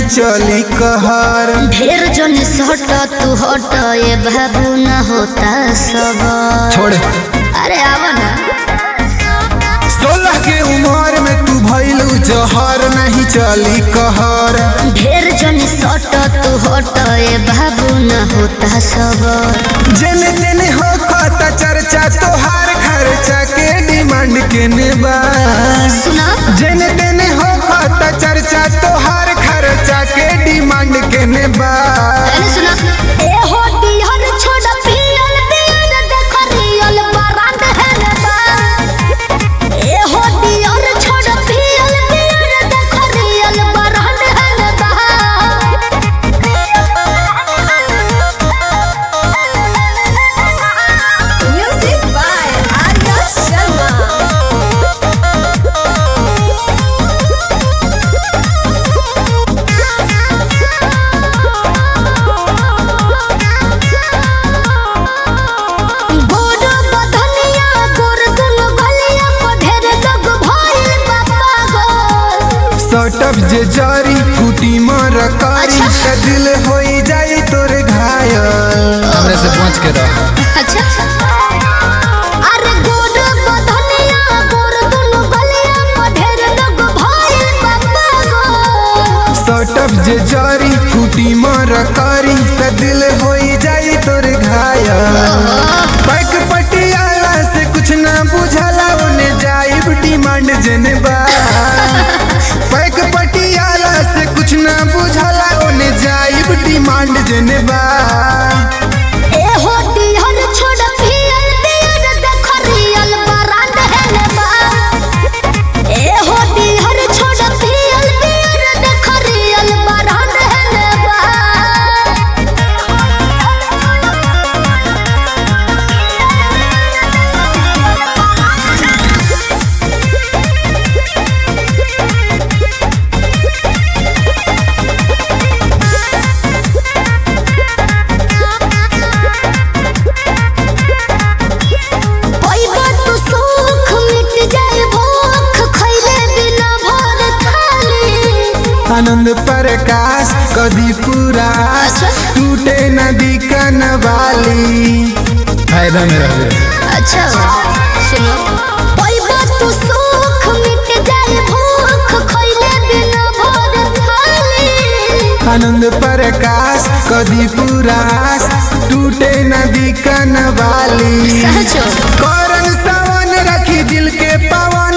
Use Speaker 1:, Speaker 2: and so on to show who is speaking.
Speaker 1: चली कहर।
Speaker 2: ढेर जन सट तू हट ये बाबू न होता सब
Speaker 1: छोड़
Speaker 2: अरे आवा ना
Speaker 1: 16 के उम्र में तू भइलू जहर नहीं चली कहर।
Speaker 2: ढेर जन सट तू हट ये बाबू न होता सब
Speaker 1: जेने तेने हो खाता चर्चा तोहार खर्चा के डिमांड केने बा।
Speaker 2: सुना
Speaker 1: जेने तेने हो खाता चर्चा तोहार खर्चा के डिमांड केने बा।
Speaker 2: अरे सुना ए हो दिहर छोड़ पियल पियल देख रियल बरांड है ना बा। ए हो दिहर छोड़ पियल पियल देख रियल बरांड है ना बा।
Speaker 3: Music by Arya Sharma.
Speaker 2: गोड़ बधनिया गोड़ दुनु गलिया को ढेर जग भइल बापा गो।
Speaker 1: सटप जे जारी फूटी मर कारी त दिल होई जाई तोर घायल। हमरे से पहुंच के रह।
Speaker 2: अच्छा अरे गोड़ बधनिया गोड़ दुनु गलिया को ढेर जग भइल बापा गो।
Speaker 1: सटप जे जारी फूटी मर कारी त दिल होई जाई तोर घायल। पैक पटियाला से कुछ ना बुझाला ओने जाइब डिमांड जेने बा। पैक पटियाला से कुछ ना बुझाला ओने जाइब डिमांड जेने बा।
Speaker 2: ए हो दिहर छोड़ पियल पियल देख रियल बरांड है ना बा। ए हो दिहर छोड़ पियल पियल देख रियल बरांड है ना बा। पैबा तू सुख मिट जाए भूख खइले बिना भर थाली।
Speaker 1: आनंद प्रकाश कदी पूरा टूटे नदी कनवाली। फायदा में रहे।
Speaker 2: अच्छा सुनो पैबा तू सुख मिट जाए भूख खइले बिना भर थाली।
Speaker 1: आनंद प्रकाश कदी पूरा टूटे नदी कनवाली।
Speaker 2: सहजो
Speaker 1: करन सावन रखी दिल के पवन